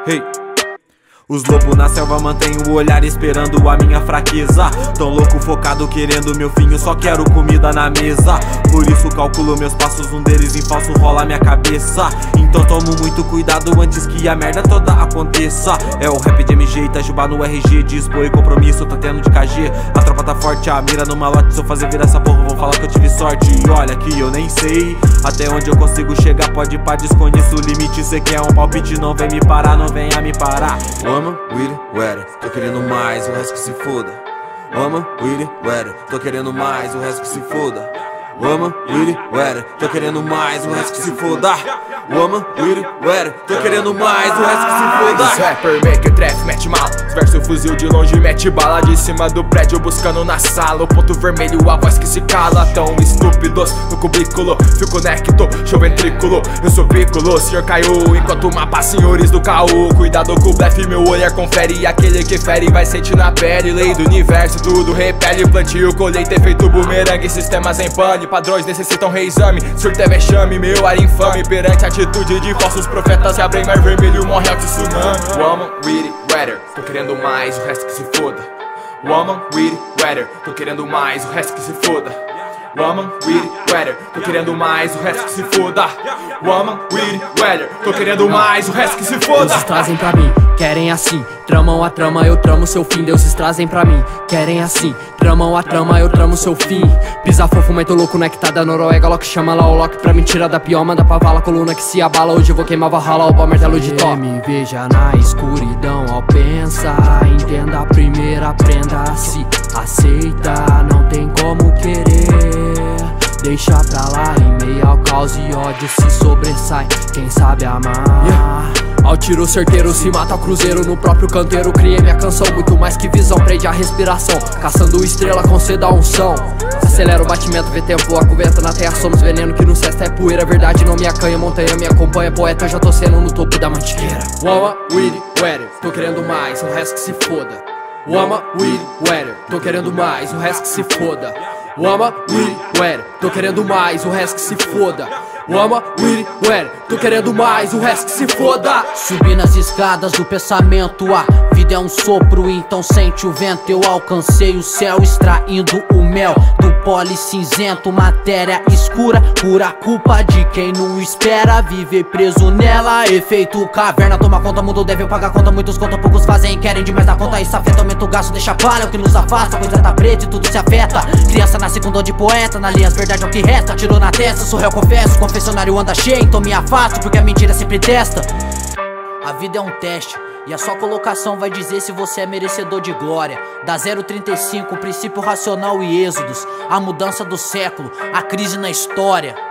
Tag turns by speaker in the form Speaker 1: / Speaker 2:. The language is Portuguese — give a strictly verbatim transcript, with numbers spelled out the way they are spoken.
Speaker 1: Hey. Os lobos na selva mantêm o olhar esperando a minha fraqueza. Tão louco focado querendo meu fim, eu só quero comida na mesa. Por isso calculo meus passos, um deles em falso rola minha cabeça. Então tomo muito cuidado antes que a merda toda aconteça. É o rap de M G, Itajubá no R G. Dispor e compromisso, tô tendo de K G. A tropa tá forte, a mira no malote. Se eu fazer virar essa porra, vão falar que eu tive sorte. E olha que eu nem sei até onde eu consigo chegar. Pode pá, desconheço o limite. Cê quer um palpite, não vem me parar, não venha me parar. Woman, Willy, Weather, tô querendo mais, o resto que se foda. Woman, Willy, Weather, tô querendo mais, o resto que se foda. Woman, Willy, Weather, tô querendo mais, o resto que se foda. Woman, Willy, Weather, tô querendo mais, o resto que se foda.
Speaker 2: Os rapper make trap, mete mal. Verso fuzil de longe, mete bala de cima do prédio, buscando na sala. O ponto vermelho, a voz que se cala. Tão estúpidos no cubículo, fico necto, show ventrículo. Eu sou piccolo, senhor caiu, enquanto mapa senhores do caô. Cuidado com o blefe, meu olhar confere. Aquele que fere vai sentir na pele. Lei do universo, tudo repele. Plantio, colheita, efeito bumerangue. Sistemas em pane, padrões necessitam reexame. Surto é vexame, meu ar infame. Perante a atitude de falsos profetas, se abrem mar vermelho, morre ao tsunami. Woman, Willy, Weather, tô querendo mais, o resto que se foda. Woman, Willy, Weather, tô querendo mais, o resto que se foda. Woman, Willy, Weather, tô querendo mais, o resto que se foda. Woman, Willy, Weather, tô querendo mais, o resto que se foda.
Speaker 3: Deuses trazem pra mim, querem assim. Tramam a trama, eu tramo seu fim. Deuses trazem pra mim, querem assim. Tramam a trama, eu tramo seu fim. Pisa fofo, meto louco, nectada Noruega. Lock chama lá o Loki pra me tirar da pior. Manda pra vala, coluna que se abala. Hoje eu vou queimar Valhalla, o pau martelo de top. Me veja na escuridão, ó pensa. Entenda a primeira, aprenda a se aceita. Não tem como querer, deixa pra lá. Em meio ao caos e ódio se sobressai quem sabe amar, yeah. Ao tiro certeiro se mata ao cruzeiro. No próprio canteiro criei minha canção. Muito mais que visão, prende a respiração. Caçando estrela com sede a unção. Acelera o batimento, vê tempo, a cuveta na terra. Somos veneno que no cesta é poeira. Verdade não me acanha, montanha me acompanha. Poeta, eu já tô sendo no topo da mantiqueira. Woman, Willy, Weather, tô querendo mais, o resto que se foda. Woman, Willy, Weather, tô querendo mais, o resto que se foda. Woman, Willy, Weather, tô querendo mais, o resto que se foda. Woman, Willy, Weather, tô querendo mais, o resto que se foda.
Speaker 4: Subi nas escadas do pensamento, a vida é um sopro, então sente o vento. Eu alcancei o céu extraindo o mel do poli cinzento. Matéria escura, pura culpa de quem não espera. Viver preso nela, efeito caverna. Toma conta, mundo deve pagar conta. Muitos contam, poucos fazem, querem demais da conta. Isso afeta, aumenta o gasto, deixa palha, o que nos afasta. A coisa tá preta e tudo se afeta. Criança nasce com dom de poeta, na linha as verdade é o que resta. Tirou na testa, sou réu, confesso. Confessionário anda cheio, então me afasto, porque a mentira sempre testa. A vida é um teste, e a sua colocação vai dizer se você é merecedor de glória. Da zero trinta e cinco, princípio racional e êxodos. A mudança do século, a crise na história.